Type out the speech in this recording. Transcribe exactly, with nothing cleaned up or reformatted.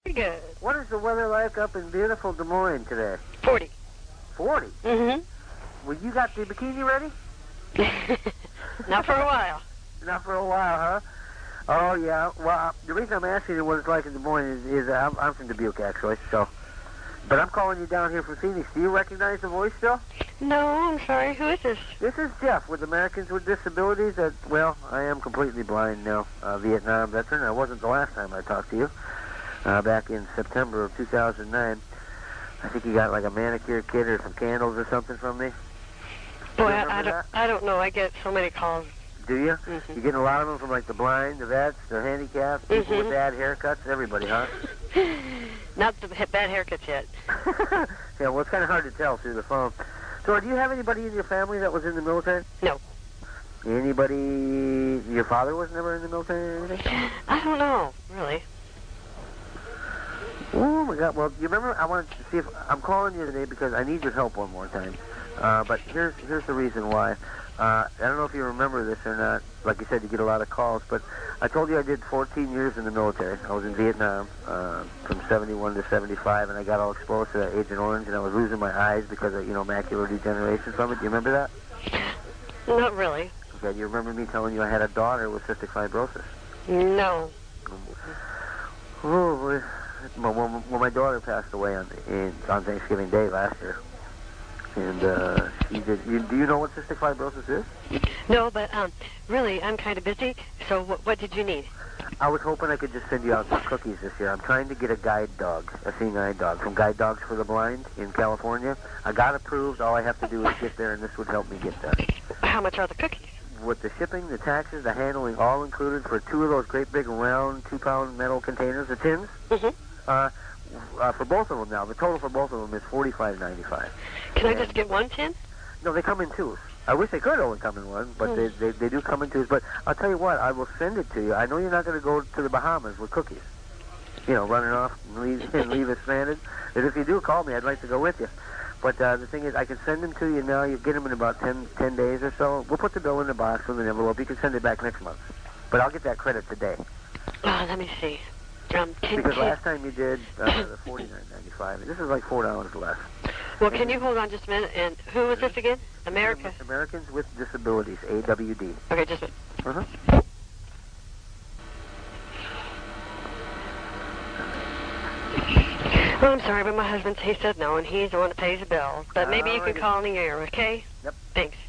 Pretty good. What is the weather like up in beautiful Des Moines today? forty. forty? Mm-hmm. Well, you got the bikini ready? Not for a while. Not for a while, huh? Oh, yeah. Well, the reason I'm asking you what it's like in Des Moines is, is uh, I'm, I'm from Dubuque, actually, so... But I'm calling you down here from Phoenix. Do you recognize the voice still? No, I'm sorry. Who is this? This is Jeff with Americans with Disabilities. That, well, I am completely blind now. Uh, Vietnam veteran. I wasn't the last time I talked to you. Uh, back in September of two thousand nine. I think you got like a manicure kit or some candles or something from me. Boy, I, I, don't, I don't know. I get so many calls. Do you? Mm-hmm. You're getting a lot of them from like the blind, the vets, the handicapped, people mm-hmm. with bad haircuts, everybody, huh? Not the bad haircuts yet. Yeah, well, it's kind of hard to tell through the phone. So, do you have anybody in your family that was in the military? No. Anybody... Your father was never in the military or anything? I don't know, really. Oh, my God. Well, you remember, I wanted to see if... I'm calling you today because I need your help one more time. Uh, but here's here's the reason why. Uh, I don't know if you remember this or not. Like you said, you get a lot of calls, but I told you I did fourteen years in the military. I was in Vietnam uh, from seventy-one to seventy-five, and I got all exposed to that Agent Orange, and I was losing my eyes because of, you know, macular degeneration from it. Do you remember that? Not really. Okay, do you remember me telling you I had a daughter with cystic fibrosis? No. Oh, boy. Well, well, my daughter passed away on, in, on Thanksgiving Day last year. And uh, she did. You, do you know what cystic fibrosis is? No, but um, really, I'm kind of busy. So, what, what did you need? I was hoping I could just send you out some cookies this year. I'm trying to get a guide dog, a seeing-eye dog, from Guide Dogs for the Blind in California. I got approved. All I have to do is get there, and this would help me get that. How much are the cookies? With the shipping, the taxes, the handling, all included for two of those great big round two-pound metal containers, the tins. Mm-hmm. Uh, uh, for both of them now, the total for both of them is forty-five ninety-five. Can and I just get one tin? No, they come in twos. I wish they could only come in one, but mm. they, they they do come in twos. But I'll tell you what, I will send it to you. I know you're not going to go to the Bahamas with cookies, you know, running off and leave, and leave us stranded. And if you do, call me. I'd like to go with you. But uh, the thing is, I can send them to you now. You get them in about ten, ten days or so. We'll put the bill in the box with an envelope. You can send it back next month. But I'll get that credit today. Oh, let me see. Um, can, because can, last time you did uh, the forty-nine ninety-five, and this is like four dollars less. Well, can you hold on just a minute? And who was this again? America? Americans with Disabilities, A W D. Okay, just a minute. Uh-huh. Oh, I'm sorry, but my husband, he said no, and he's the one that pays the bill. But maybe you can call in the air, okay? Yep. Thanks.